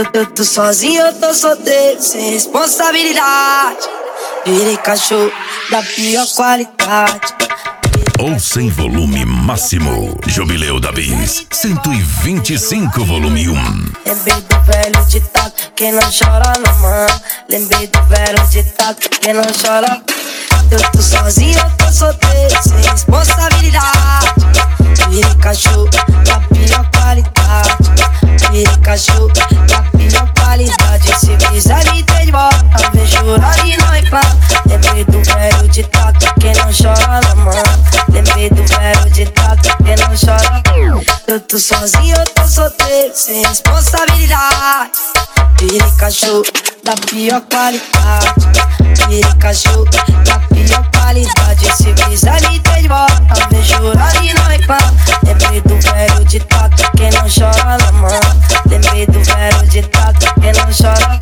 Eu tô sozinho, eu tô solteiro, sem responsabilidade. Virei cachorro da pior qualidade. Ouça em volume máximo. Jubileu da Bis 125 volume 1. Lembrei do velho ditado, quem não chora não mama. Lembrei do velho ditado, quem não chora. Eu tô sozinho, eu tô solteiro, sem responsabilidade. Virei cachorro da pior qualidade. Virei cachorro da pior qualidade. Se quiser me ter de volta, vem chorar e não reclama. Lembrei do velho ditado, quem não chora não mama. Lembrei do velho ditado, quem não chora. Eu tô sozinho, eu tô solteiro, sem responsabilidade. Virei cachorro da pior qualidade. Virei cachorro da pior qualidade. Se quiser me ter de volta, vem chorar e não reclama. Lembrei do velho ditado, quem não chora não mama. Lembrei do velho ditado, quem não chora.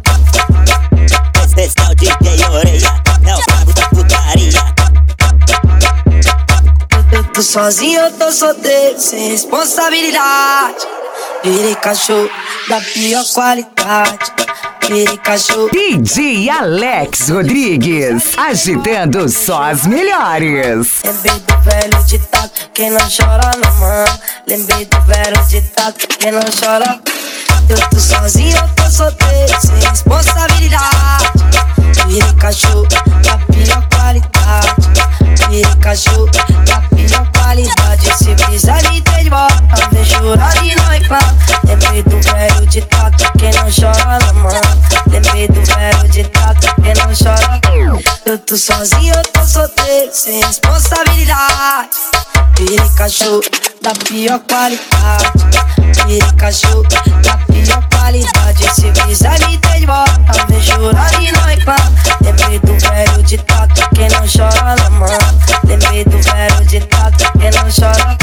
Esse é o DJ Orelha, é o brabo da putaria. Eu tô sozinho, eu tô solteiro, sem responsabilidade. Virei cachorro da pior qualidade. Virei cachorro. DJ Alex Rodrigues, agitando só as melhores. Lembrei do velho ditado, quem não chora não mama. Lembrei do velho ditado, quem não chora. Eu tô sozinho, eu tô solteiro, sem responsabilidade. Virei cachorro da pior qualidade. Virei cachorro da pior qualidade. Se quiser me ter de volta, vem chorar e não reclama. Lembrei do velho ditado, quem não chora não mama. Lembrei do velho ditado, quem não chora. Eu tô sozinho, eu tô solteiro, sem responsabilidade. Virei cachorro da pior qualidade. Virei cachorro da pior qualidade. Se quiser me ter de volta, vem chorar e não reclama. Lembrei do velho ditado, quem não chora não mama. Lembrei do velho ditado, quem não chora.